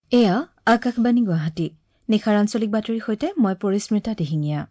এয়া আকাশবাণী গুৱাহাটী নিশাৰ আঞ্চলিক বাতৰিৰ সৈতে মই পৰিস্মিতা দিহিঙীয়া।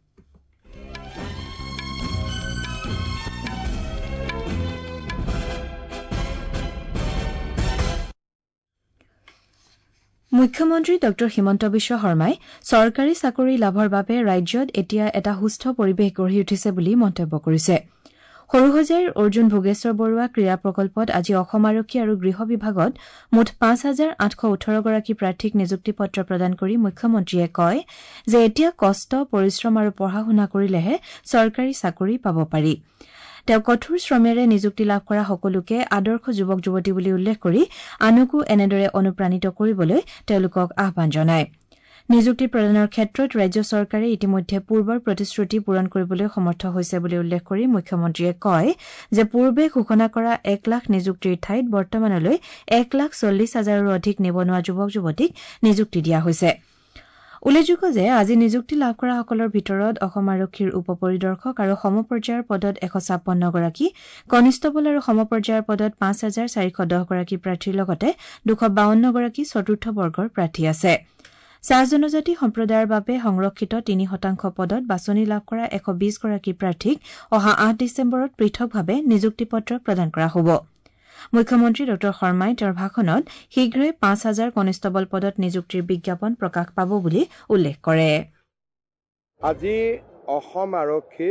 মুখ্যমন্ত্ৰী ড হিমন্ত বিশ্ব শৰ্মাই চৰকাৰী চাকৰি লাভৰ বাবে ৰাজ্যত এতিয়া এটা সুস্থ পৰিৱেশ গঢ়ি উঠিছে বুলি মন্তব্য কৰিছে। সৰুসজাইৰ অৰ্জুন ভোগেশ্বৰ বৰুৱা ক্ৰীড়া প্ৰকল্পত আজি অসম আৰক্ষী আৰু গৃহ বিভাগত মুঠ ৫,৮১৮ গৰাকী প্ৰাৰ্থীক নিযুক্তি পত্ৰ প্ৰদান কৰি মুখ্যমন্ত্ৰীয়ে কয় যে এতিয়া কষ্ট পৰিশ্ৰম আৰু পঢ়া শুনা কৰিলেহে চৰকাৰী চাকৰি পাব পাৰি। তেওঁ কঠোৰ শ্ৰমেৰে নিযুক্তি লাভ কৰা সকলোকে আদৰ্শ যুৱক যুৱতী বুলি উল্লেখ কৰি আনকো এনেদৰে অনুপ্ৰাণিত কৰিবলৈ তেওঁলোকক আহ্বান জনায়। নিযুক্তি প্ৰদানৰ ক্ষেত্ৰত ৰাজ্য চৰকাৰে ইতিমধ্যে পূৰ্বৰ প্ৰতিশ্ৰুতি পূৰণ কৰিবলৈ সমৰ্থ হৈছে বুলি উল্লেখ কৰি মুখ্যমন্ত্ৰীয়ে কয় যে পূৰ্বে ঘোষণা কৰা ১ লাখ নিযুক্তিৰ ঠাইত বৰ্তমানলৈ ১,৪০,০০০ৰো অধিক নিবনুৱা যুৱক যুৱতীক নিযুক্তি দিয়া হৈছে। উল্লেখযোগ্য যে আজি নিযুক্তি লাভ কৰাসকলৰ ভিতৰত অসম আৰক্ষীৰ উপ পৰিদৰ্শক আৰু সমপৰ্যায়ৰ পদত ১৫৬ গৰাকী, কনিষ্টবল আৰু সমপৰ্যায়ৰ পদত ৫,৪১০ গৰাকী প্ৰাৰ্থীৰ লগতে ২৫২ গৰাকী চতুৰ্থ বৰ্গৰ প্ৰাৰ্থী আছে। চাহ জনজাতি সম্প্ৰদায়ৰ বাবে সংৰক্ষিত ৩% পদত বাছনি লাভ কৰা ১২০ গৰাকী প্ৰাৰ্থীক অহা ৮ ডিচেম্বৰত পৃথকভাৱে নিযুক্তি পত্ৰ প্ৰদান কৰা হ'ব। মুখ্যমন্ত্ৰী ড শৰ্মাই তেওঁৰ ভাষণত শীঘ্ৰেই ৫,০০০ কনিষ্টবল পদত নিযুক্তিৰ বিজ্ঞাপন প্ৰকাশ পাব বুলি উল্লেখ কৰে। আজি অসম আৰক্ষীৰ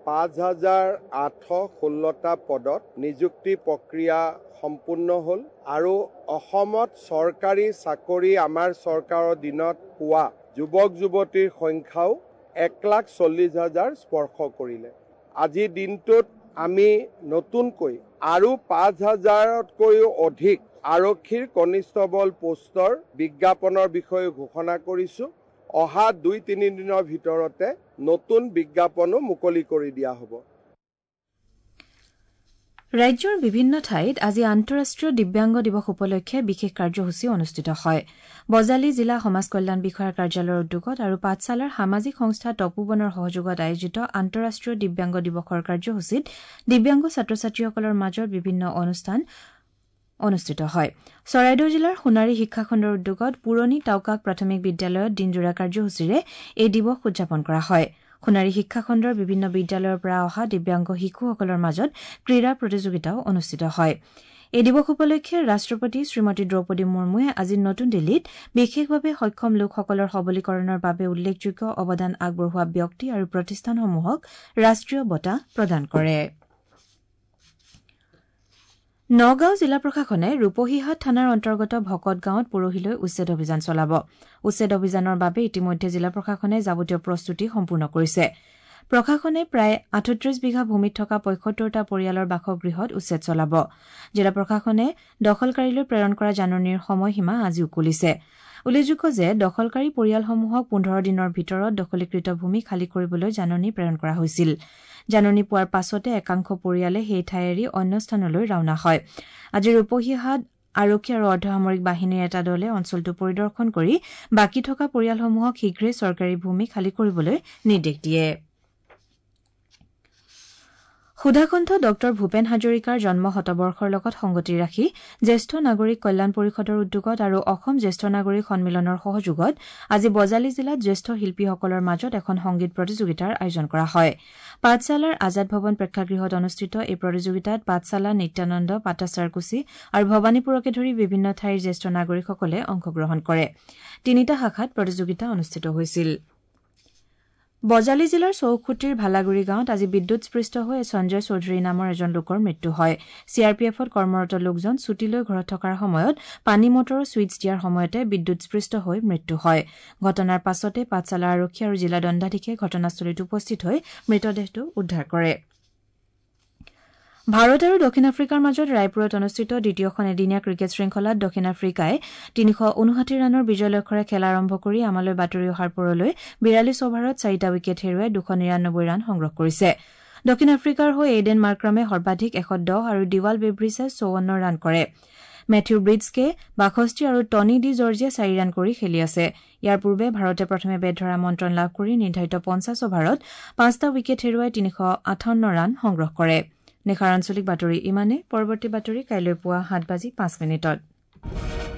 ৫,৮১৬টা পদত নিযুক্তি প্ৰক্ৰিয়া সম্পূৰ্ণ হ'ল আৰু অসমত চৰকাৰী চাকৰি আমাৰ চৰকাৰৰ দিনত পোৱা যুৱক যুৱতীৰ সংখ্যাও ১,৪০,০০০ স্পৰ্শ কৰিলে। আজিৰ দিনটোত আমি নতুনকৈ আৰু ৫,০০০তকৈও অধিক আৰক্ষীৰ কনিষ্টবল পোষ্টৰ বিজ্ঞাপনৰ বিষয়ে ঘোষণা কৰিছোঁ। অহা ২-৩ দিনৰ ভিতৰতে নতুন বিজ্ঞাপনো মুকলি কৰি দিয়া হ'ব। ৰাজ্যৰ বিভিন্ন ঠাইত আজি আন্তঃৰাষ্ট্ৰীয় দিব্যাংগ দিৱস উপলক্ষে বিশেষ কাৰ্যসূচী অনুষ্ঠিত হয়। বজালী জিলা সমাজ কল্যাণ বিষয়াৰ কাৰ্যালয়ৰ উদ্যোগত আৰু পাঠশালাৰ সামাজিক সংস্থা তপোবনৰ সহযোগত আয়োজিত আন্তঃৰাষ্ট্ৰীয় দিব্যাংগ দিৱসৰ কাৰ্যসূচীত দিব্যাংগ ছাত্ৰ ছাত্ৰীসকলৰ মাজত বিভিন্ন অনুষ্ঠান অনুষ্ঠিত হয়। চৰাইদেউ জিলাৰ সোণাৰী শিক্ষাখণ্ডৰ উদ্যোগত পুৰণি টাউকাক প্ৰাথমিক বিদ্যালয়ত দিনজোৰা কাৰ্যসূচীৰে এই দিৱস উদযাপন কৰা হয়। সোণাৰী শিক্ষাখণ্ডৰ বিভিন্ন বিদ্যালয়ৰ পৰা অহা দিব্যাংগ শিশুসকলৰ মাজত ক্ৰীড়া প্ৰতিযোগিতাও অনুষ্ঠিত হয়। এই দিৱস উপলক্ষে ৰাষ্ট্ৰপতি শ্ৰীমতী দ্ৰৌপদী মুৰ্মুৱে আজি নতুন দিল্লীত বিশেষভাৱে সক্ষম লোকসকলৰ সবলীকৰণৰ বাবে উল্লেখযোগ্য অৱদান আগবঢ়োৱা ব্যক্তি আৰু প্ৰতিষ্ঠানসমূহক ৰাষ্ট্ৰীয় বঁটা প্ৰদান কৰে। নগাঁও জিলা প্ৰশাসনে ৰূপহীহাট থানাৰ অন্তৰ্গত ভকত গাঁৱত পৰহিলৈ উচ্ছেদ অভিযান চলাব। উচ্ছেদ অভিযানৰ বাবে ইতিমধ্যে জিলা প্ৰশাসনে যাৱতীয় প্ৰস্তুতি সম্পূৰ্ণ কৰিছে। প্ৰশাসনে প্ৰায় ৩৮ বিঘা ভূমিত থকা ৭৫টা পৰিয়ালৰ বাসগৃহত উচ্ছেদ চলাব। জিলা প্ৰশাসনে দখলকাৰীলৈ প্ৰেৰণ কৰা জাননীৰ সময়সীমা আজি উকলিছে। উল্লেখযোগ্য যে দখলকাৰী পৰিয়ালসমূহক ১৫ দিনৰ ভিতৰত দখলীকৃত ভূমি খালী কৰিবলৈ জাননী প্ৰেৰণ কৰা হৈছিল। জাননী পোৱাৰ পাছতে একাংশ পৰিয়ালে সেই ঠাই এৰি অন্য স্থানলৈ ৰাওনা হয়। আজি ৰূপহীহাট আৰক্ষী আৰু অৰ্ধসামৰিক বাহিনীৰ এটা দলে অঞ্চলটো পৰিদৰ্শন কৰি বাকী থকা পৰিয়ালসমূহক শীঘ্ৰেই চৰকাৰী ভূমি খালী কৰিবলৈ নিৰ্দেশ দিয়ে। সুধাকণ্ঠ ড ভূপেন হাজৰিকাৰ জন্ম শতবৰ্ষৰ লগত সংগতি ৰাখি জ্যেষ্ঠ নাগৰিক কল্যাণ পৰিষদৰ উদ্যোগত আৰু অসম জ্যেষ্ঠ নাগৰিক সন্মিলনৰ সহযোগত আজি বজালী জিলাত জ্যেষ্ঠ শিল্পীসকলৰ মাজত এখন সংগীত প্ৰতিযোগিতাৰ আয়োজন কৰা হয়। পাঠশালাৰ আজাদ ভৱন প্ৰেক্ষাগৃহত অনুষ্ঠিত এই প্ৰতিযোগিতাত পাঠশালা, নিত্যানন্দ, পাটাচাৰকুছি আৰু ভৱানীপুৰকে ধৰি বিভিন্ন ঠাইৰ জ্যেষ্ঠ নাগৰিকসকলে অংশগ্ৰহণ কৰে। ৩টা শাখাত প্ৰতিযোগিতা অনুষ্ঠিত হৈছিল। বজালী জিলাৰ চৌখুটিৰ ভালাগুৰি গাঁৱত আজি বিদ্যুৎস্পৃষ্ট হৈ সঞ্জয় চৌধুৰী নামৰ এজন লোকৰ মৃত্যু হয়। চিআৰপিএফত কৰ্মৰত লোকজন ছুটীলৈ ঘৰত থকাৰ সময়ত পানী মটৰৰ ছুইচ দিয়াৰ সময়তে বিদ্যুৎস্পৃষ্ট হৈ মৃত্যু হয়। ঘটনাৰ পাছতে পাঠশালা আৰক্ষী আৰু জিলা দণ্ডাধীশে ঘটনাস্থলীত উপস্থিত হৈ মৃতদেহটো উদ্ধাৰ কৰে। ভাৰত আৰু দক্ষিণ আফ্ৰিকাৰ মাজত ৰায়পুৰত অনুষ্ঠিত দ্বিতীয়খন এদিনীয়া ক্ৰিকেট শৃংখলাত দক্ষিণ আফ্ৰিকাই ৩৫৯ ৰানৰ বিজয় লক্ষ্যৰে খেলা আৰম্ভ কৰি আমালৈ বাতৰি অহাৰ পৰলৈ ৪২ অভাৰত 4টা উইকেট হেৰুৱাই ২৯৯ ৰান সংগ্ৰহ কৰিছে। দক্ষিণ আফ্ৰিকাৰ হৈ এইডেন মাৰ্ক্ৰামে সৰ্বাধিক ১১০ আৰু ডিৱাল বেব্ৰিছে ৫৪ ৰান কৰে। মেথিউ ব্ৰিডছকে ৬২ আৰু টনী ডি জৰ্জিয়ে ৪ ৰান কৰি খেলি আছে। ইয়াৰ পূৰ্বে ভাৰতে প্ৰথমে বেট ধৰাৰ আমন্ত্ৰণ লাভ কৰি নিৰ্ধাৰিত ৫০ অভাৰত ৫টা উইকেট হেৰুৱাই ৩৫৮ ৰান সংগ্ৰহ কৰে। নিশাৰ আঞ্চলিক বাতৰি ইমানে। পৰৱৰ্তী বাতৰি কাইলৈ পুৱা ৭:০৫